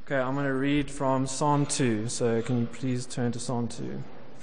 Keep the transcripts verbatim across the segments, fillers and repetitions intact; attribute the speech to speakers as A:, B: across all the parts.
A: Okay, I'm going to read from Psalm two, so can you please turn to Psalm two.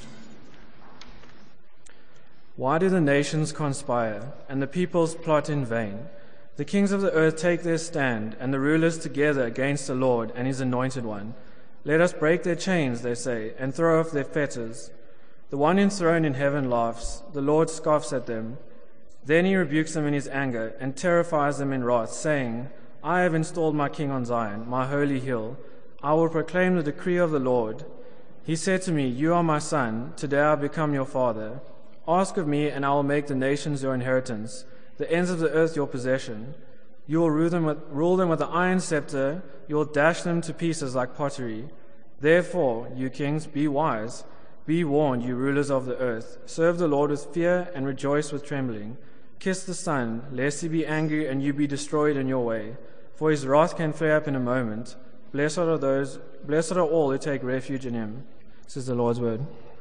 A: Why do the nations conspire, and the peoples plot in vain? The kings of the earth take their stand, and the rulers together against the Lord and his anointed one. Let us break their chains, they say, and throw off their fetters. The one enthroned in heaven laughs, the Lord scoffs at them. Then he rebukes them in his anger, and terrifies them in wrath, saying, I have installed my king on Zion, my holy hill. I will proclaim the decree of the Lord. He said to me, You are my son, today I become your father. Ask of me, and I will make the nations your inheritance, the ends of the earth your possession. You will rule them with, rule them with an iron scepter, you will dash them to pieces like pottery. Therefore, you kings, be wise. Be warned, you rulers of the earth. Serve the Lord with fear and rejoice with trembling. Kiss the Son, lest he be angry and you be destroyed in your way. For his wrath can flare up in a moment. Blessed are those, blessed are all who take refuge in him. This is the Lord's word.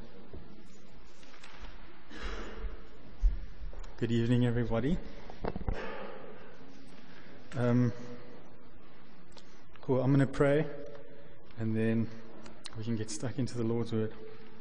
B: Good evening, everybody. Um, cool. I'm going to pray, and then we can get stuck into the Lord's word.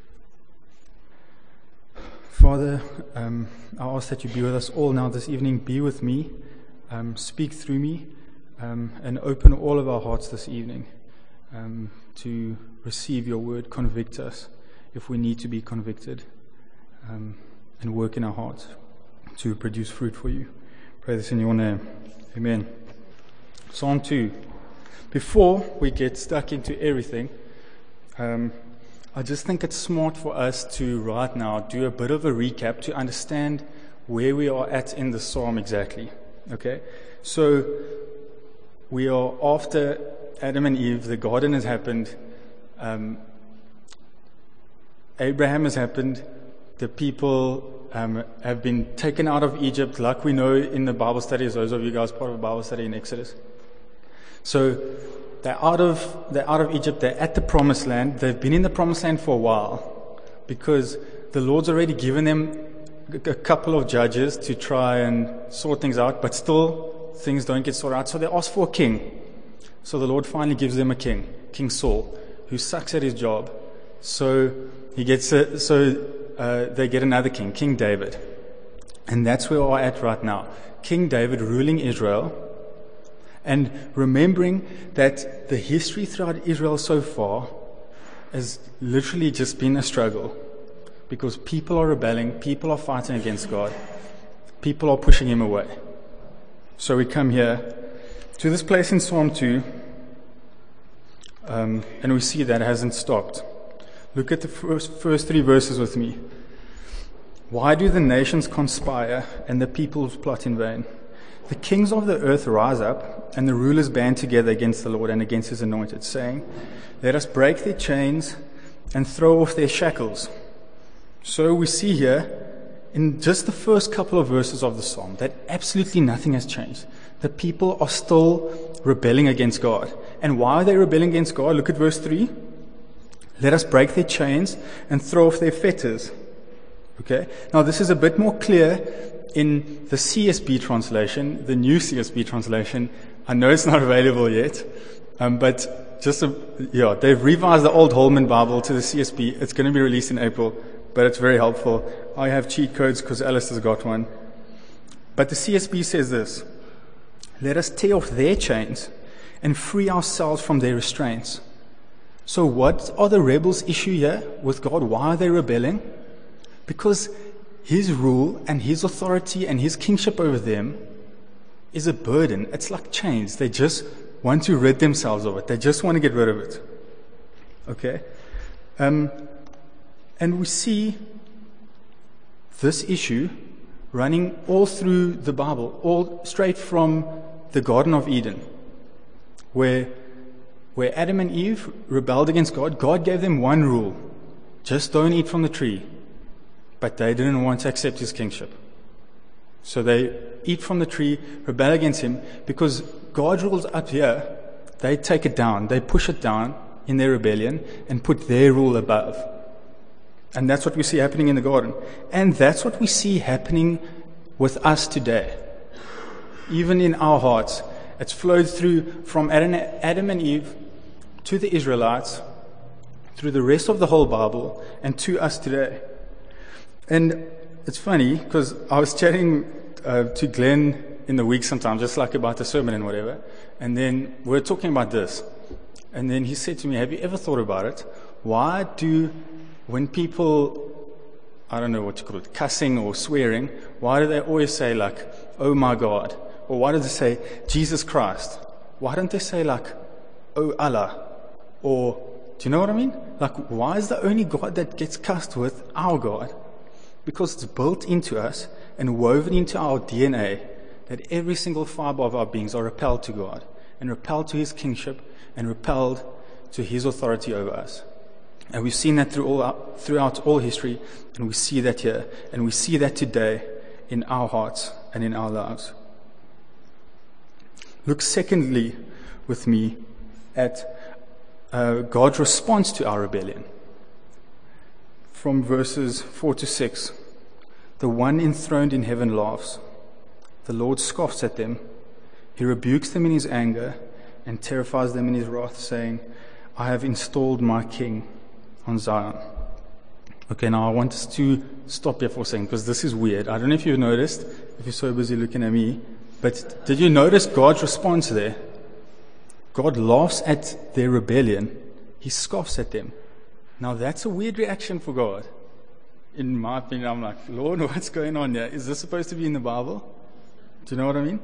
B: Father, um, I ask that you be with us all now this evening. Be with me, um, speak through me, um, and open all of our hearts this evening um, to receive your word. Convict us if we need to be convicted, um, and work in our hearts to produce fruit for you. Pray this in your name. Amen. Psalm two. Before we get stuck into everything, um, I just think it's smart for us to right now do a bit of a recap to understand where we are at in the psalm exactly. Okay? So, we are after Adam and Eve, the garden has happened, um, Abraham has happened, the people um, have been taken out of Egypt, like we know in the Bible studies, those of you guys part of a Bible study in Exodus. So, They're out of they're out of Egypt. They're at the Promised Land. They've been in the Promised Land for a while because the Lord's already given them a couple of judges to try and sort things out, but still things don't get sorted out. So they ask for a king. So the Lord finally gives them a king, King Saul, who sucks at his job. So he gets a, so uh, they get another king, King David, and that's where we're at right now. King David ruling Israel. And remembering that the history throughout Israel so far has literally just been a struggle because people are rebelling, people are fighting against God, people are pushing him away. So we come here to this place in Psalm two, um, and we see that it hasn't stopped. Look at the first, first three verses with me. Why do the nations conspire and the peoples plot in vain? The kings of the earth rise up, and the rulers band together against the Lord and against his anointed, saying, Let us break their chains and throw off their shackles. So we see here, in just the first couple of verses of the psalm, that absolutely nothing has changed. The people are still rebelling against God. And why are they rebelling against God? Look at verse three. Let us break their chains and throw off their fetters. Okay? Now this is a bit more clear in the C S B translation, the new C S B translation. I know it's not available yet, um, but just a, yeah, they've revised the old Holman Bible to the C S B. It's going to be released in April, but it's very helpful. I have cheat codes because Alice has got one. But the C S B says this: Let us tear off their chains and free ourselves from their restraints. So what are the rebels' issue here with God? Why are they rebelling? Because his rule and his authority and his kingship over them is a burden. It's like chains. They just want to rid themselves of it. They just want to get rid of it. Okay? Um, and we see this issue running all through the Bible, all straight from the Garden of Eden, where, where Adam and Eve rebelled against God. God gave them one rule: just don't eat from the tree. But they didn't want to accept his kingship. So they eat from the tree, rebel against him, because God rules up here. They take it down. They push it down in their rebellion and put their rule above. And that's what we see happening in the garden. And that's what we see happening with us today. Even in our hearts. It's flowed through from Adam and Eve to the Israelites, through the rest of the whole Bible, and to us today. And it's funny, because I was chatting uh, to Glenn in the week sometimes, just like about the sermon and whatever, and then we we're talking about this. And then he said to me, have you ever thought about it? Why do, when people, I don't know what you call it, cussing or swearing, why do they always say like, oh my God? Or why do they say, Jesus Christ? Why don't they say like, oh Allah? Or, do you know what I mean? Like, why is the only God that gets cussed with our God? Because it's built into us and woven into our D N A that every single fiber of our beings are repelled to God and repelled to His kingship and repelled to His authority over us. And we've seen that through all our, throughout all history, and we see that here, and we see that today in our hearts and in our lives. Look secondly with me at uh, God's response to our rebellion. From verses four to six. The one enthroned in heaven laughs. The Lord scoffs at them. He rebukes them in His anger and terrifies them in His wrath, saying, I have installed my king on Zion. Okay, now I want us to stop here for a second, because this is weird. I don't know if you've noticed, if you're so busy looking at me, but did you notice God's response there? God laughs at their rebellion. He scoffs at them. Now that's a weird reaction for God. In my opinion, I'm like, Lord, what's going on here? Is this supposed to be in the Bible? Do you know what I mean?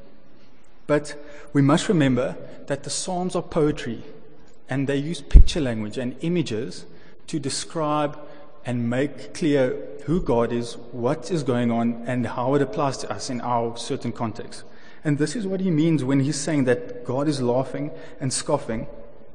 B: But we must remember that the Psalms are poetry, and they use picture language and images to describe and make clear who God is, what is going on, and how it applies to us in our certain context. And this is what he means when he's saying that God is laughing and scoffing.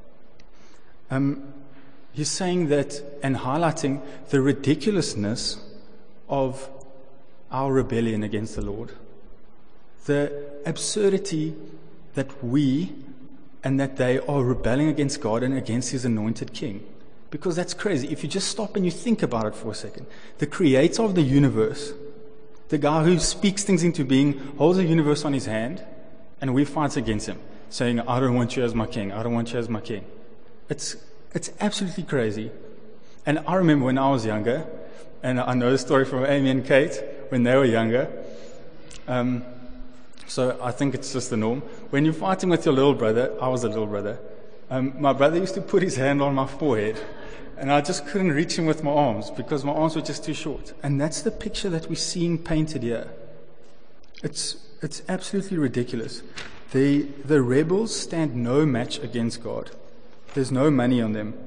B: Um, he's saying that and highlighting the ridiculousness of our rebellion against the Lord. The absurdity that we and that they are rebelling against God and against His anointed King. Because that's crazy. If you just stop and you think about it for a second, the creator of the universe, the guy who speaks things into being, holds the universe on his hand, and we fight against him, saying, I don't want you as my king, I don't want you as my king. It's it's absolutely crazy. And I remember when I was younger, and I know the story from Amy and Kate, when they were younger, um, so I think it's just the norm. When you're fighting with your little brother, I was a little brother, um, my brother used to put his hand on my forehead, and I just couldn't reach him with my arms because my arms were just too short. And that's the picture that we're seeing painted here. It's it's absolutely ridiculous. The the rebels stand no match against God. There's no money on them.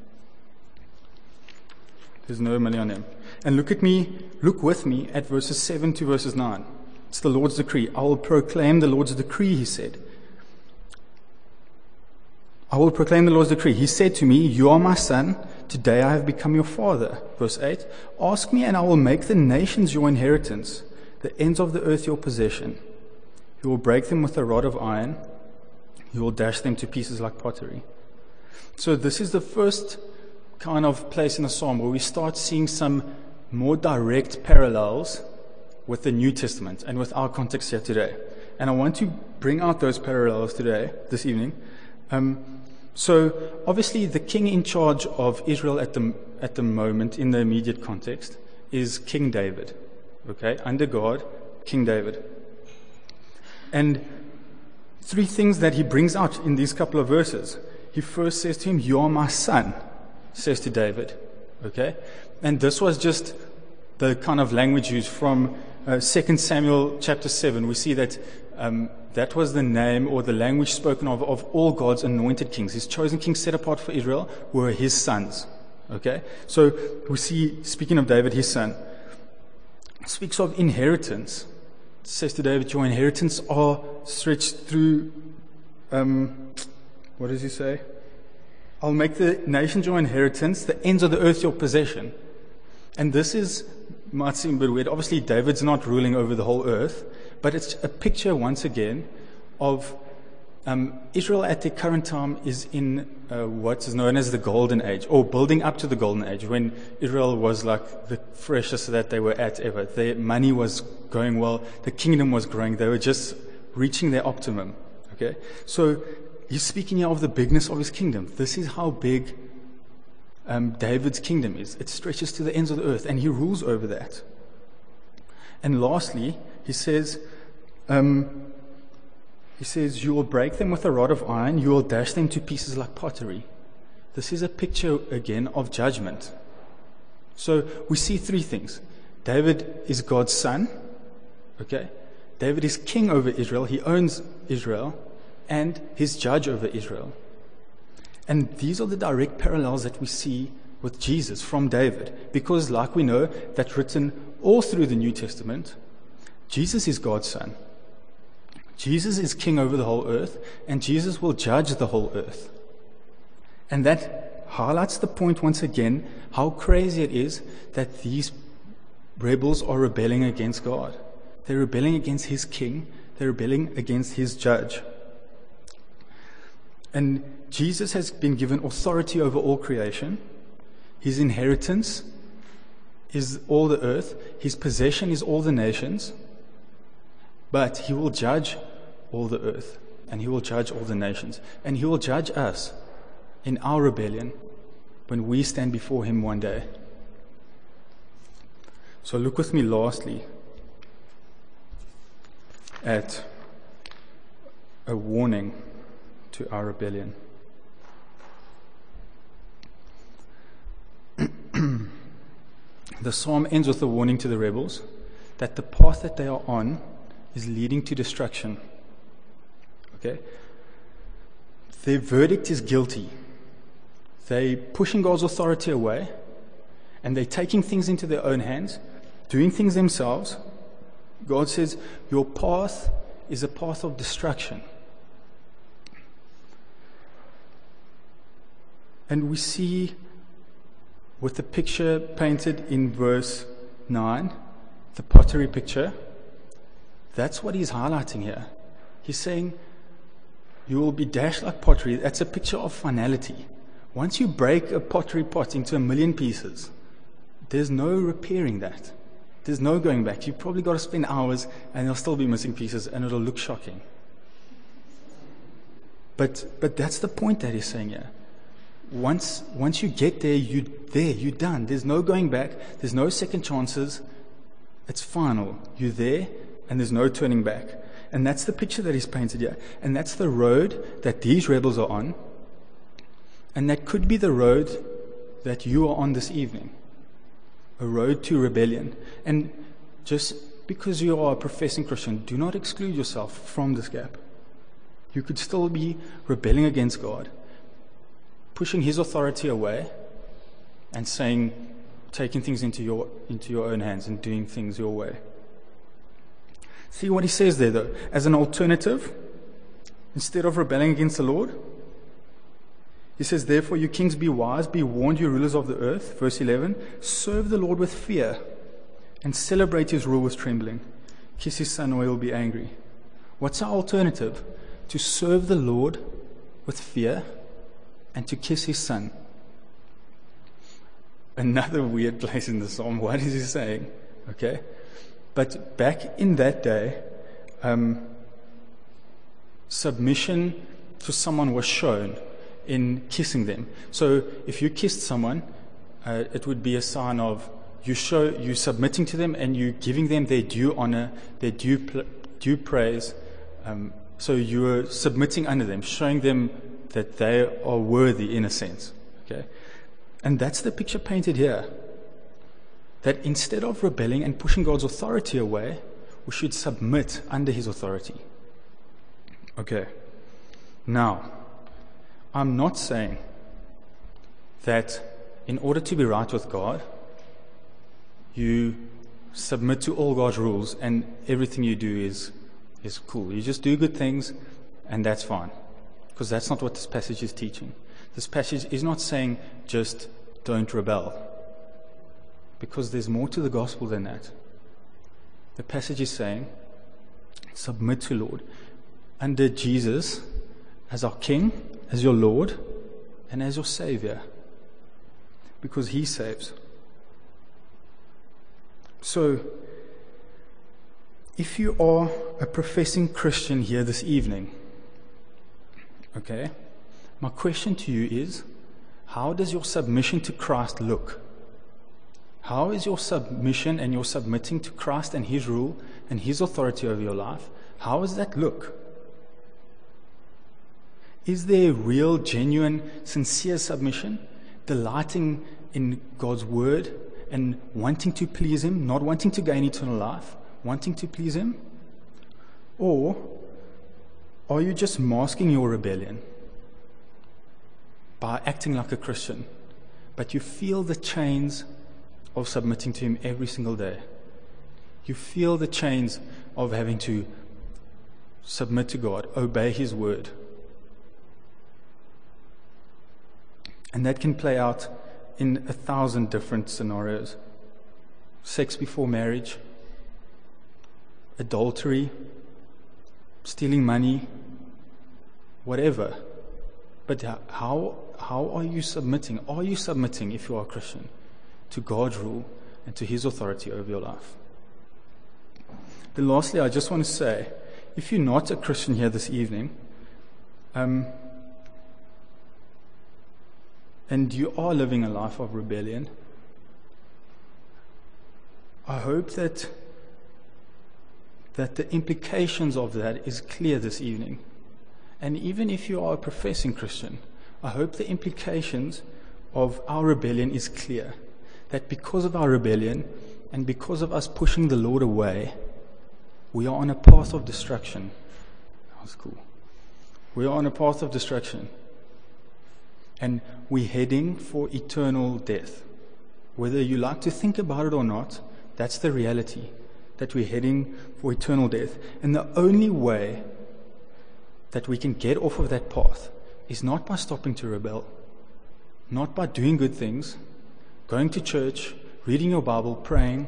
B: There's no money on them. And look at me, look with me at verses seven to verses nine. It's the Lord's decree. I will proclaim the Lord's decree, he said. I will proclaim the Lord's decree. He said to me, you are my son. Today I have become your father. Verse eight. Ask me and I will make the nations your inheritance, the ends of the earth your possession. You will break them with a rod of iron. You will dash them to pieces like pottery. So this is the first kind of place in the Psalm where we start seeing some more direct parallels with the New Testament and with our context here today. And I want to bring out those parallels today, this evening. Um, so obviously the king in charge of Israel at the at the moment in the immediate context is King David. Okay, under God, King David. And three things that he brings out in these couple of verses. He first says to him, you are my son, says to David. Okay? And this was just the kind of language used from uh, Second Samuel chapter seven. We see that um, that was the name or the language spoken of of all God's anointed kings. His chosen kings set apart for Israel were his sons. Okay? So we see, speaking of David, his son, speaks of inheritance. It says to David, your inheritance are stretched through, um, what does he say? I'll make the nations your inheritance, the ends of the earth your possession. And this is, might seem a bit weird. Obviously, David's not ruling over the whole earth, but it's a picture, once again, of um, Israel at the current time is in uh, what is known as the Golden Age, or building up to the Golden Age, when Israel was like the freshest that they were at ever. Their money was going well, the kingdom was growing, they were just reaching their optimum. Okay, so he's speaking here of the bigness of his kingdom. This is how big um, David's kingdom is. It stretches to the ends of the earth, and he rules over that. And lastly, he says, um, he says, you will break them with a rod of iron, you will dash them to pieces like pottery. This is a picture, again, of judgment. So we see three things. David is God's son. Okay? David is king over Israel. He owns Israel. And he's judge over Israel. And these are the direct parallels that we see with Jesus from David. Because, like we know, that's written all through the New Testament. Jesus is God's son. Jesus is king over the whole earth. And Jesus will judge the whole earth. And that highlights the point once again, how crazy it is that these rebels are rebelling against God. They're rebelling against his king. They're rebelling against his judge. And Jesus has been given authority over all creation. His inheritance is all the earth. His possession is all the nations. But he will judge all the earth. And he will judge all the nations. And he will judge us in our rebellion when we stand before him one day. So look with me lastly at a warning to our rebellion. The psalm ends with a warning to the rebels that the path that they are on is leading to destruction. Okay? Their verdict is guilty. They're pushing God's authority away, and they're taking things into their own hands, doing things themselves. God says, your path is a path of destruction. And we see with the picture painted in verse nine, the pottery picture, that's what he's highlighting here. He's saying, you will be dashed like pottery. That's a picture of finality. Once you break a pottery pot into a million pieces, there's no repairing that. There's no going back. You've probably got to spend hours and there'll still be missing pieces and it'll look shocking. But but that's the point that he's saying here. Once once you get there, you there, you're done. There's no going back. There's no second chances. It's final. You're there and there's no turning back. And that's the picture that he's painted here. And that's the road that these rebels are on. And that could be the road that you are on this evening. A road to rebellion. And just because you are a professing Christian, do not exclude yourself from this gap. You could still be rebelling against God, pushing his authority away and saying, taking things into your into your own hands and doing things your way. See what he says there though. As an alternative, instead of rebelling against the Lord, he says, therefore, you kings, be wise, be warned, you rulers of the earth. Verse eleven, serve the Lord with fear and celebrate his rule with trembling. Kiss his son or he will be angry. What's our alternative? To serve the Lord with fear and to kiss his son. Another weird place in the psalm. What is he saying? Okay. But back in that day, um, submission to someone was shown in kissing them. So if you kissed someone, uh, it would be a sign of you show you submitting to them and you giving them their due honor, their due pl- due praise. Um, so you are submitting under them, showing them that they are worthy in a sense. Okay, and that's the picture painted here. That instead of rebelling and pushing God's authority away, we should submit under his authority. Okay, now. I'm not saying that in order to be right with God, you submit to all God's rules and everything you do is, is cool. You just do good things and that's fine. Because that's not what this passage is teaching. This passage is not saying just don't rebel. Because there's more to the gospel than that. The passage is saying submit to Lord. Under Jesus as our King, as your Lord, and as your Savior. Because he saves. So, if you are a professing Christian here this evening, Okay? My question to you is, how does your submission to Christ look? How is your submission and your submitting to Christ and His rule and His authority over your life, how does that look? Is there real, genuine, sincere submission, delighting in God's word and wanting to please Him, not wanting to gain eternal life, wanting to please Him? Or are you just masking your rebellion by acting like a Christian, but you feel the chains of submitting to Him every single day? You feel the chains of having to submit to God, obey His word. And that can play out in a thousand different scenarios. Sex before marriage, adultery, stealing money, whatever. But how how are you submitting? Are you submitting, if you are a Christian, to God's rule and to His authority over your life? Then lastly, I just want to say, if you're not a Christian here this evening, um, and you are living a life of rebellion, I hope that that the implications of that is clear this evening. And even if you are a professing Christian, I hope the implications of our rebellion is clear. That because of our rebellion and because of us pushing the Lord away, we are on a path of destruction. That was cool. We are on a path of destruction. And we're heading for eternal death. Whether you like to think about it or not, that's the reality. That we're heading for eternal death. And the only way that we can get off of that path is not by stopping to rebel, not by doing good things, going to church, reading your Bible, praying.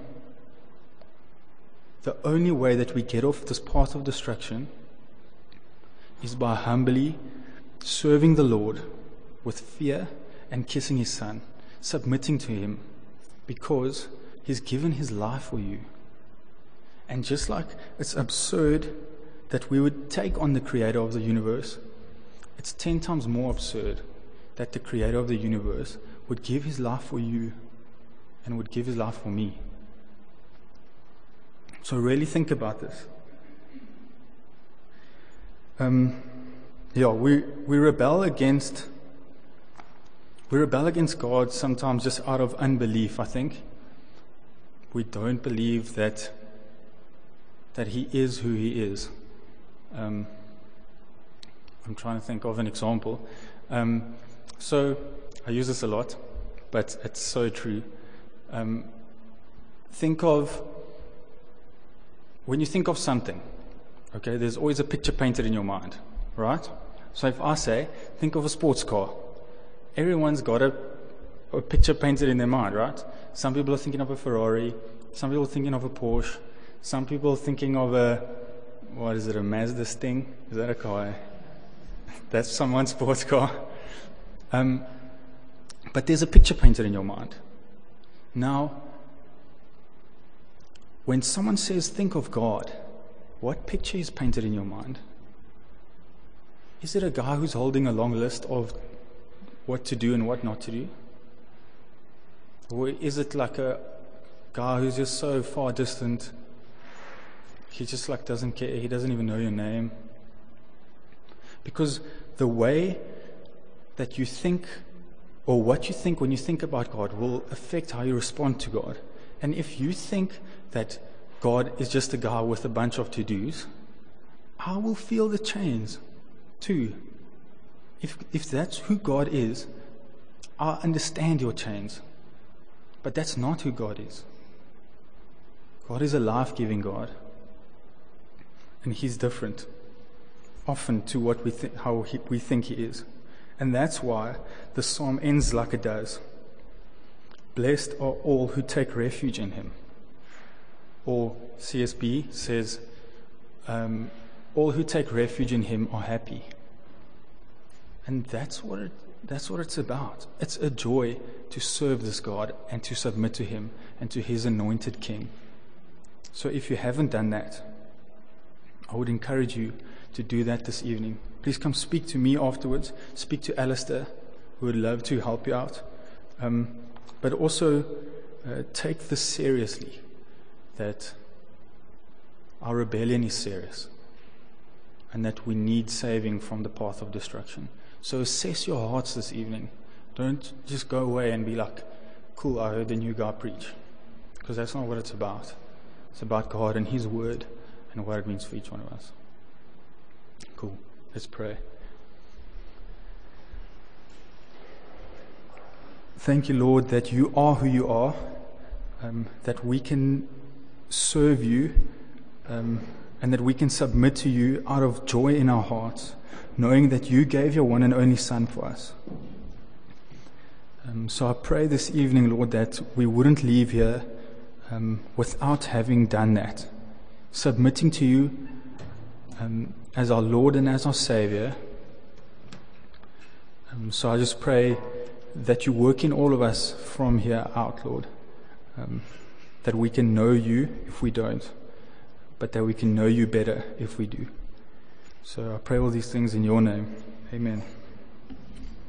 B: The only way that we get off this path of destruction is by humbly serving the Lord with fear and kissing His Son, submitting to Him, because He's given His life for you. And just like it's absurd that we would take on the Creator of the universe, it's ten times more absurd that the Creator of the universe would give His life for you and would give His life for me. So really think about this. Um, yeah, we, we rebel against we rebel against God sometimes just out of unbelief, I think. We don't believe that that He is who He is. Um, I'm trying to think of an example. Um, so I use this a lot, but it's so true. Um, think of, when you think of something, okay, there's always a picture painted in your mind, right? So if I say, think of a sports car, everyone's got a, a picture painted in their mind, right? Some people are thinking of a Ferrari, some people are thinking of a Porsche, some people are thinking of a, what is it, a Mazda Sting? Is that a car? That's someone's sports car. Um, but there's a picture painted in your mind. Now, when someone says, think of God, what picture is painted in your mind? Is it a guy who's holding a long list of what to do and what not to do? Or is it like a guy who's just so far distant, he just like doesn't care, he doesn't even know your name? Because the way that you think, or what you think when you think about God, will affect how you respond to God. And if you think that God is just a guy with a bunch of to-dos, I will feel the chains too. If if that's who God is, I understand your chains. But that's not who God is. God is a life-giving God. And He's different, often, to what we think, how he, we think He is. And that's why the psalm ends like it does. Blessed are all who take refuge in Him. Or C S B says, um, all who take refuge in Him are happy. And that's what it, that's what it's about. It's a joy to serve this God and to submit to Him and to His anointed King. So if you haven't done that, I would encourage you to do that this evening. please come speak to me afterwards. Speak to Alistair, who would love to help you out. Um, but also uh, take this seriously, that our rebellion is serious and that we need saving from the path of destruction. So assess your hearts this evening. Don't just go away and be like, cool, I heard the new guy preach. Because that's not what it's about. It's about God and His Word and what it means for each one of us. Cool. Let's pray. Thank you, Lord, that you are who you are, um, that we can serve you, um, and that we can submit to you out of joy in our hearts, knowing that you gave your one and only Son for us. Um, so I pray this evening, Lord, that we wouldn't leave here um, without having done that, submitting to you um, as our Lord and as our Savior. Um, so I just pray that you work in all of us from here out, Lord, um, that we can know you if we don't, but that we can know you better if we do. So I pray all these things in your name. Amen.